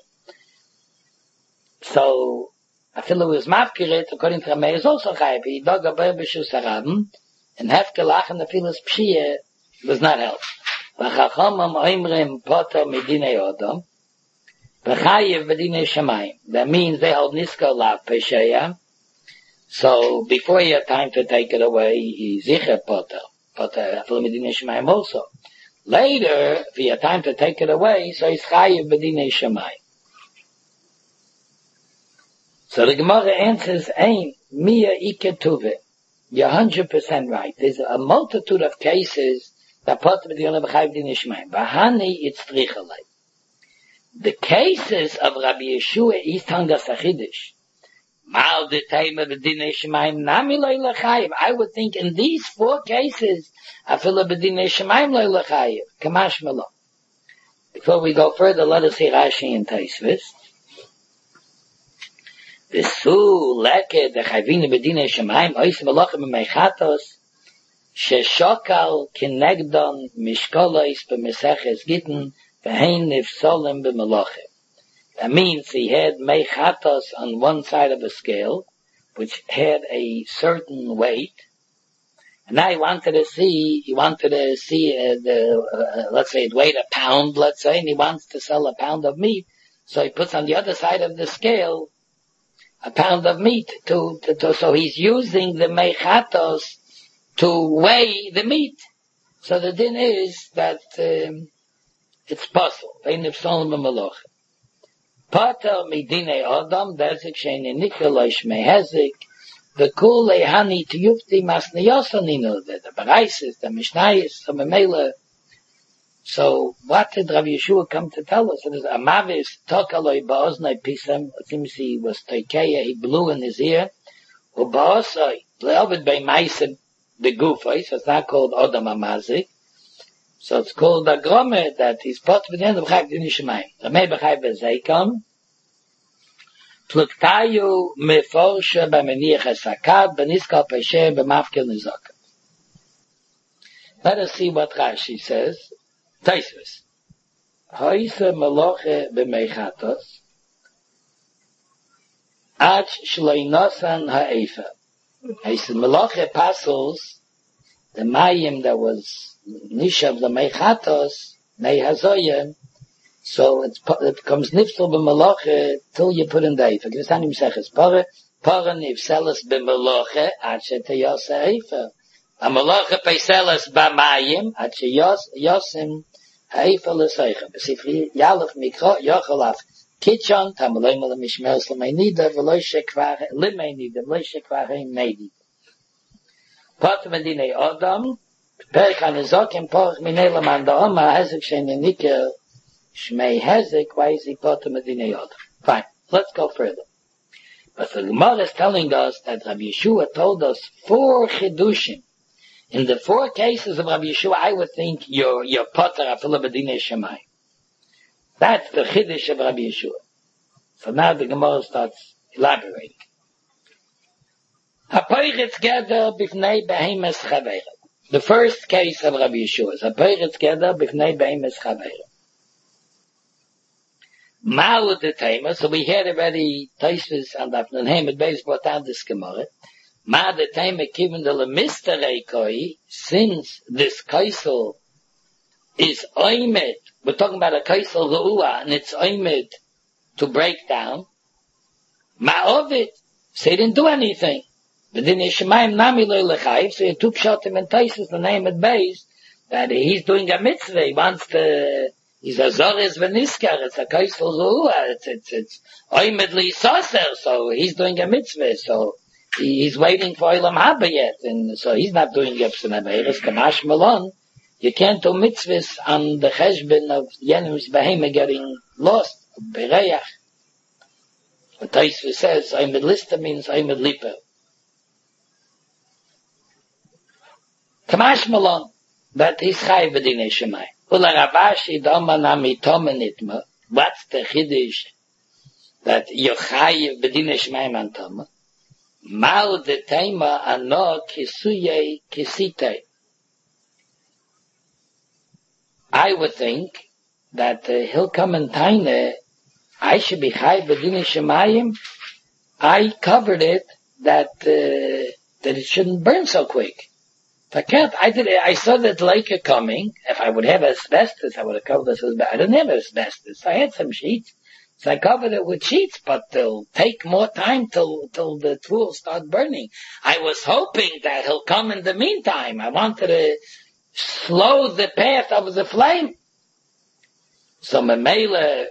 So, I feel it was mafkiret, according to Rameir, is also chayiv. He dug a ber b'shus harabim, and hefkelach and the filas pshiyah was not helped. V'chachamam oimrim poter midinei odom, v'chayiv b'dinei shamayim. That means they hold nisko lav pesheya. So before he had time to take it away, he zicher poter, poter afil midinei shamayim also. Later, if he had time to take it away, so he's chayiv b'dinei shamayim. So the Gemara answers, Ein, Mia Ike Tuve. You're one hundred percent right. There's a multitude of cases that potter b'din Yoda v'chayiv b'din Yishmayim. Bahani, it's trichalei. The cases of Rabbi Yeshua is Tangas HaChidish. Mal de Teime b'din Yishmayim nami loy l'chayiv. I would think in these four cases, afila b'din Yishmayim loy l'chayiv. Kamash Melo. Before we go further, let us hear Rashi and Taisvis. V'su leke de chayvini b'dinei shamayim ois melochem b'meichatos sheshokal kinegdon mishkolois b'meseches gitten v'hein nifsolim b'melochem. That means he had meichatos on one side of a scale, which had a certain weight, and now he wanted to see, he wanted to see uh, the, uh, let's say it weighed a pound, let's say, and he wants to sell a pound of meat, so he puts on the other side of the scale a pound of meat to, to, to so he's using the meichatos to weigh the meat. So the din is that um, it's possible. Vein if solom b'meloch. Pater midinei adam dezik sheini nikolosh mehezik the kul lehani tiyufti masniyosoninu the baraisis the mishnayis so memela. So what did Rabbi Yeshua come to tell us? It is a mavis tokaloi ba'oznai pisam. It seems he was teikeya, he blew in his ear. Or ba'osai le'ovid bei ma'isem the gufay, so it's not called odam amazik. So it's called a grome that he's put with the end of Chag Din Shemayim. The Mei B'chai B'Zeikom, Pluktayu Meforshe B'Meniach Esakad B'Niskal Peshe B'Mafkel Nizaka. Let us see what Rashi says. Taisvis. Hoise Meloche B'Meichatos Ach Shleinosan Ha'efa. He said, Meloche passes the Mayim that was Nishav the Meichatos, Mei Hazoyim, so it's, it becomes Nifsel B'Meloche till you put in the Eifa. G'vistani M'seches Pore, Pore Nifseles B'Meloche, Ad Sheteyos Ha'efa. A Meloche Peiseles B'Mayim, Ad Sheyos Yosim Ha'efa L'Seicha. B'Sifri Yalef Mikro, Yochalaf, Kitchon, Tamalay Mala Mishmel Slameynida, V'loi Shekvare, Limeynida, V'loi Shekvare Meidi. Pat Medine Adam, Perk Anizokim, Porch Minela Mandahoma, Hezek Shenenika, Shmei Hezek, why is he Pat Medine Adam? Fine, let's go further. But the Gemara is telling us that Rabbi Yeshua told us four Chidushim. In the four cases of Rabbi Yeshua, I would think you're, you're Potter Afilah Medine Shemai. That's the Chiddush of Rabbi Yeshua. So now the Gemara starts elaborating. The first case of Rabbi Yeshua is Hapoichet Geder B'fnei Behemes Chaveira. Ma'u Detema, so we heard already Taisvis and Afnanhem at Beis brought down this Gemara. Ma'u Detema given the Lemistare Koi, since this Kaisel is Oimed, we're talking about a Kaisel Ru'ah, and it's Oimed to break down. Ma'ovid, so he didn't do anything. But then Yishmaim Nami Lo Lechayiv, so he took shot him and Taisus the name at base, that he's doing a mitzvah, he wants to, he's a Zores Veniskar, it's a Kaisel Ru'ah, it's, it's, it's, Oimedli Soser, so he's doing a mitzvah, so he, he's waiting for Olam Haba yet, and so he's not doing Gibson Averis, Kamash Malon, you can't do mitzvahs on the cheshbon of Yenim's Behema getting lost, Bereach. What Taisva says, Oimed Lista means Oimed Lipa. Kamash Malon, that is Chai B'dinei Shemai. Ula Ravashi Doma Nami Tomenitma, what's the Chiddush that you're Chai B'dinei Shemai Man Toma? Ma'u de Tema Ano Kisuye Kisite. I would think that uh, he'll come and Taine, I should be Chai B'dinei Shemayim. I covered it that, uh, that it shouldn't burn so quick. If I can't, I did, I saw that lake coming. If I would have asbestos, I would have covered this as bad. I didn't have asbestos. I had some sheets. So I covered it with sheets, but they'll take more time till, till the tools start burning. I was hoping that he'll come in the meantime. I wanted to slow the path of the flame. So Memele,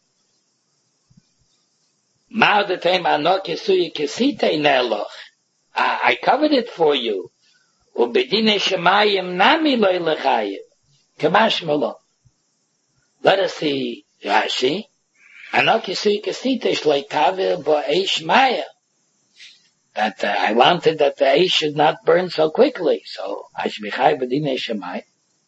I covered it for you. Ubedine Shemayim Nami Lo Lechayim. Kamash Malon. Let us see Rashi. Anokisui Kesite Shleitavir Bo Eish Maya. That uh, I wanted that the Eish should not burn so quickly. So I should be Chai Bedine Shemayim.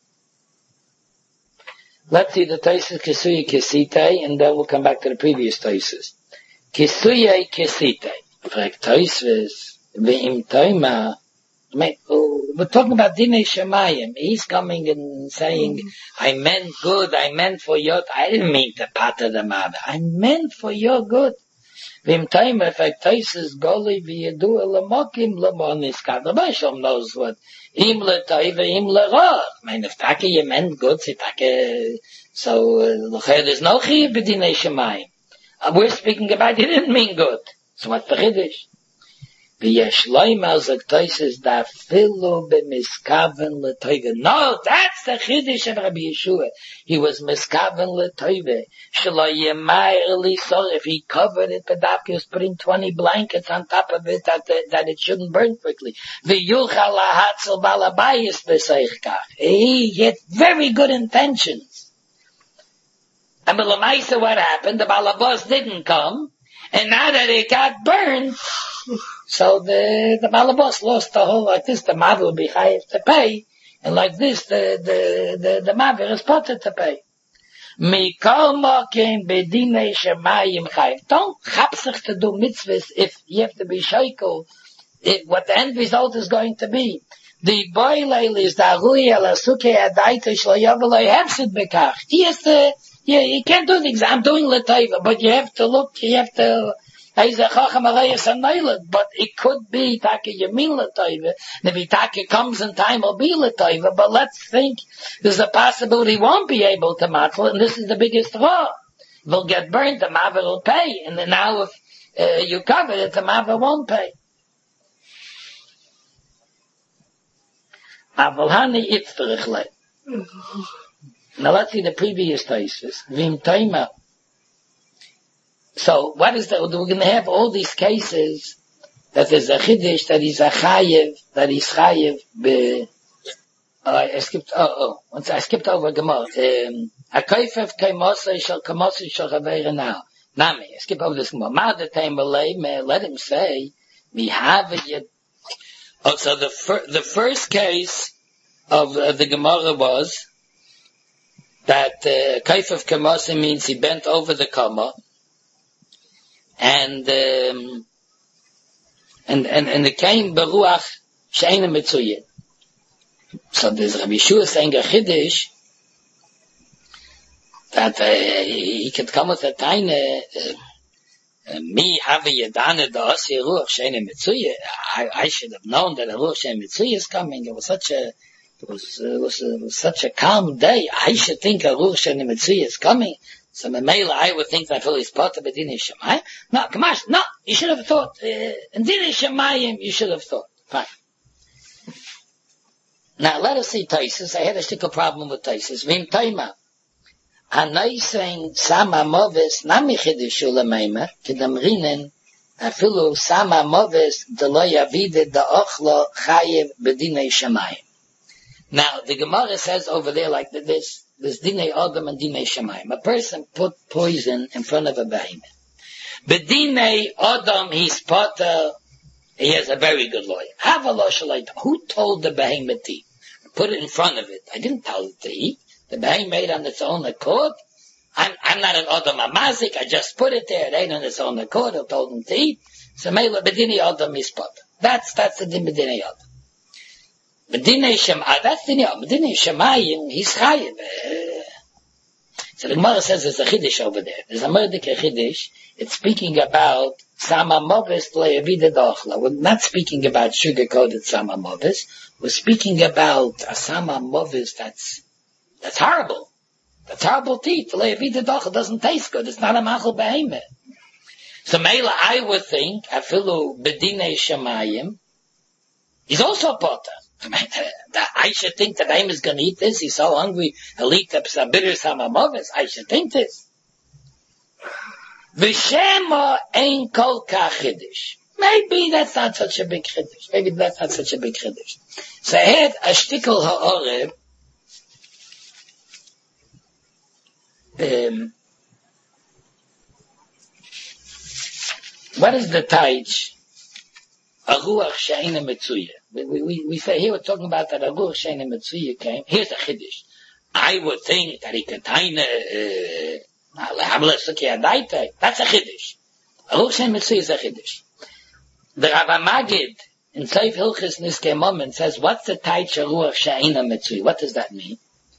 Let's see the Taisus Kisui Kesite, and then we'll come back to the previous Taisus. Kisui Kesite. Frag Taisus Ve'im Toima. We're talking about Dinei Shemayim. He's coming and saying, I meant good, I meant for your, I didn't mean to patter the mother. I meant for your good. Vim time effect Taisus Goli v'yedu elamokim lemoniska. The Bishop knows what. Im letayve, im lerah. I mean, if Taka you meant good, so uh, there's no chiyuv b'dinei Shemayim. Uh, we're speaking about he didn't mean good. So what's the chiddush? V'yesh loymar zok Taisus da filu b'miskaven letoive. No, that's the chiddush of Rabbi Yeshua. He was miskaven letoive. Shelo yemayir lisor. If he covered it, Pedavki was putting twenty blankets on top of it that uh, that it shouldn't burn quickly. V'yuchal lahatzel balabayis b'seichkach. He had very good intentions. And the Lamaisa, what happened? The balabos didn't come, and now that it got burned. So the, the Malabos lost the whole, like this, the mother will be chayiv to pay, And like this, the, the, the, the Mavir is potter to pay. Mikol Mokim Bedinei Shemayim Chayim. Don't chapsich to do mitzvahs if you have to be shaykel, what the end result is going to be. The boy leil is the Arui ala Suke Adaita Shlo Yaveloi Hefsid Bekach. He has to, yeah, you can't do the exam. I'm doing Lataiva, but you have to look, you have to, but it could be Taka Yamin Lataiva. Maybe Taka comes in time will be Lataiva, but let's think there's a possibility he won't be able to matzel, and this is the biggest raw. Will get burned, the Maver will pay, and then now if uh, you cover it, the Maver won't pay. Avalhani Itzterichle. Now let's see the previous cases. Vim Taima. So, what is that? We're going to have all these cases that there's a chiddush, that he's a chayev, that he's chayev, be, uh, I skipped, oh, oh, I skipped over Gemara. Um, a koifev kaimosei shal kamosei shal chaveira now. Nami, I skip over this Gemara. Ma de time let him say, we have it. Oh, so the, fir- the first case of uh, the Gemara was that uh, koifev kamosei means he bent over the kama, and um, and and and it came beruach she'ena mitzuyin. So there's Rabbi Yeshua saying a chiddush that uh, he could come with a tiny me have a yedane das ruach she'ena mitzuyin. I I should have known that a ruach she'ena mitzuyin is coming. It was such a it was uh, it was, uh, it was such a calm day. I should think a ruach she'ena mitzuyin is coming. So Mamela, I would think that Phil is part of Dinei Shemayim. No, Kamash, no, you should have thought, uh, in Dinei Shemayim, you should have thought. Fine. Now, let us see Taisus. I had a stickle problem with Taisus. Vim Taima. Anai saying, Sama Moves, Nami Chidishu Lamaima, Kedamrinen, Afilu Sama Moves, Delo Yavide, Da Ochlo, Chayev, Bedinei Shemayim. Now, the Gemara says over there like this, there's Dinei Adam and Dinei Shemayim. A person put poison in front of a behemoth. But Dinei Adam, he's potter, he has a very good lawyer. Have a law shalayt. Who told the behemoth to eat? Put it in front of it. I didn't tell it to eat. The behemoth made on its own accord. I'm, I'm not an Adam Amazik. I just put it there. It ain't on its own accord. I told him to eat. So Mela, Bedinei Adam is potter. That's, that's the Din Bedinei Adam. Bedinei Shemayim, that's the name. Bedinei Shemayim, he's chayiv. So the Gemara says there's a chiddush over there. There's a murdik chiddush. It's speaking about Sama Moves Le'evide Dochla. We're not speaking about sugar-coated Sama Moves. We're speaking about a Sama Moves that's, that's horrible. That's horrible teeth. Le'evide Dochla doesn't taste good. It's not a machal behemoth. So Mela, I would think, afilu Bedinei Shemayim, he's also a potter. I should think that Aim is going to eat this. He's so hungry. He'll eat up some bitter samamovis. I should think this. V'shema ein kol kach chiddush. Maybe that's not such a big chiddush. Maybe that's not such a big chiddush. So I had a shtickle ha'oreb. Um, what is the taich? A ruach she'ena metzuya. We, we, we say here we're talking about that a ruach she'ena metzuya came. Here's a chiddush. I would think that he could taina, uh, that's a chiddush. A ruach she'ena metzuya is a chiddush. The Rav Magid in Seif Hilchis Niskei Moment says, what's the taich a ruach she'ena metzuya? What does that mean?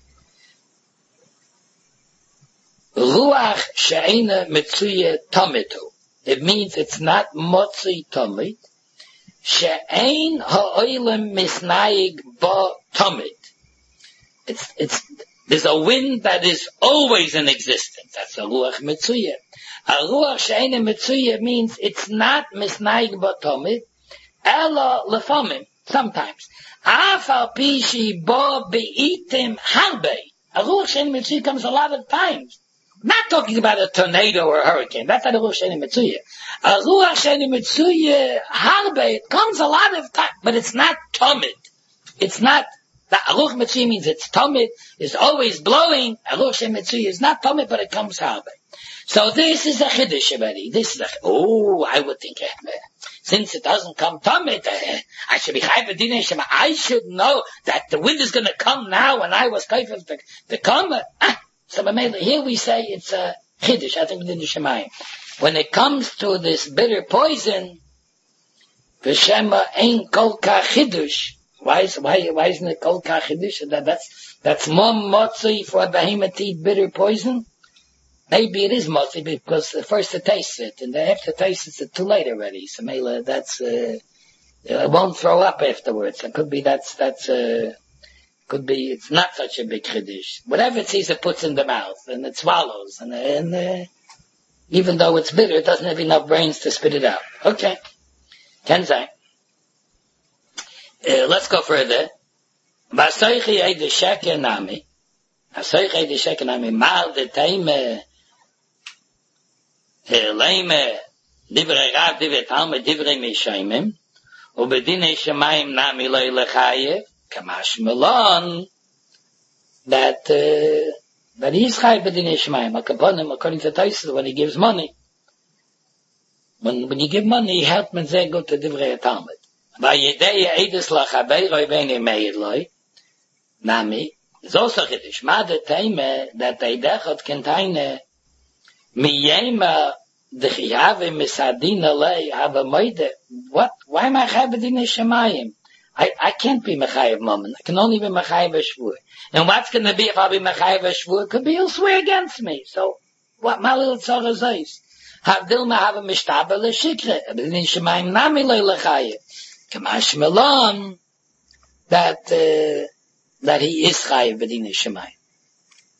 Ruach she'ena metzuya tomitu. It means it's not motzi tomit. She'ein ha'oilem misnayig ba tomit. It's, it's, there's a wind that is always in existence. That's a ruach mitzuya. A ruach she'ein mitzuya means it's not misnayig ba tomit, ela lefamim, sometimes. Afal pishi ba be'itim harbe. A ruach she'ein mitzuya comes a lot of times. Not talking about a tornado or a hurricane. That's not a ruach she'ein mitzuya. A ruach she'ein mitzuya harbe, it comes a lot of times, but it's not tomit. It's not, the ruach mitzuya means it's tomit, it's always blowing. A ruach she'ein mitzuya is not tomit, but it comes harbe. So this is a chiddush already. This is a, oh, I would think, since it doesn't come Tamid, uh, I should be Chayv B'dinei Shemayim. I should know that the wind is going to come now when I was Chayv of the, the come. Ah, so here we say it's a Chiddush, I think B'dinei Shemayim. When it comes to this bitter poison, V'shema ain't kol ka Chiddush. Why is, why, why isn't it kol ka Chiddush? That, that's, that's more motzei for a behemoth to eat bitter poison? Maybe it is motzei because first it tastes it, and then after it tastes it, it's too late already. So maybe that's, uh, it won't throw up afterwards. It could be that's, that's, uh, could be, it's not such a big Chiddush. Whatever it sees, it puts in the mouth, and it swallows, and, and, uh, even though it's bitter, it doesn't have enough brains to spit it out. Okay. Kenzai. Uh, let's go further. Vasoichi ed sheker nami. Vasoichi ed sheker nami. Mal de teime. Leime. Divrei Rav, divrei Talmud, divrei Mishaimim. Ubedinei Shemayim nami loy lechayev. Kamash melon. That, uh, that he's chayev bedinei Shemayim. Akaponim, according to Taisus, when he gives money. When, when you give money, you help men say go to divrei Talmud. Vayidei edus lachabei roi beinei meir loi. Nami. It's also Chiddush. Ma de teime that they dechot contain miyema dechiyave misadina lei have a moide. What? Why am I chayev bedinei Shemayim? I, I can't be mechayev moment. I can only be mechayev shvur. And what's going to be if I be mechayev shvur? Could be he'll swear against me. So what? My little tzara zeis. Havdil ma have a mishtabah l'shikre. Bedinei Shemayim nami lei lechayev. Kamash melon that uh, that he is chayev bedinei Shemayim.